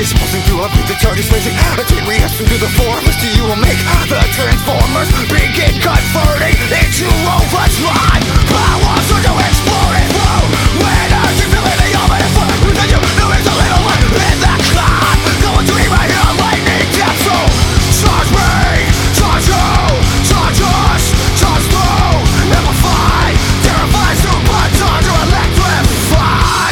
is pulsing through a beat, the charge is racing. A chain reaction to the forest, you will make the transformers begin converting into robots. Live powers are to explode and flow. When I keep feeling the ominous flow within you, there is a little light in the cloud. Going to eat right here, lightning death. So charge me, charge you, charge us, charge through, amplify, terrify, super, charge or electrify.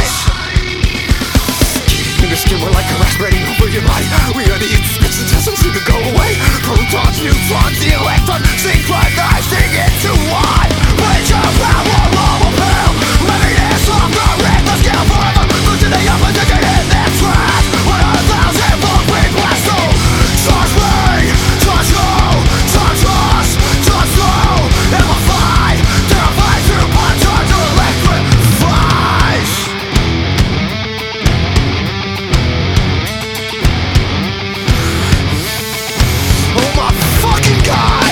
In the skin, we're like a raspberry over your body. We are the inscriptions, just so to go away. Protons, neutrons, the electron, synchronizing into one. With your power, all will fail. Heaviness off the rhythm scale forever. Losing the opposition in their trash. 100,000-volt wind blast through. Charge me, charge you, charge us, charge through, amplify, terrify, super, charge or electrify. Oh my fucking god!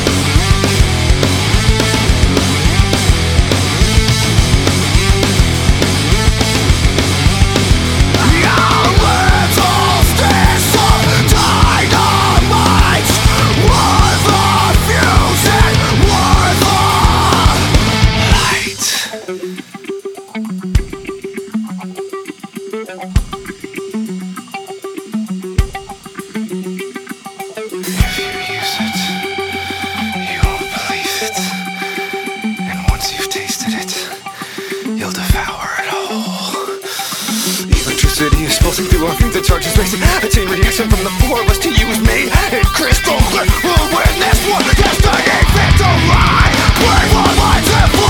Your little sticks of dynamite were the fuse and were the light. If you use it, you won't believe it. And once you've tasted it, you'll devour it all. Electricity is pulsing through our veins, the charge is racing. A chain reaction from the four of us to use me. And crystal clear, we'll win this war. Destiny, victory. Bring one life and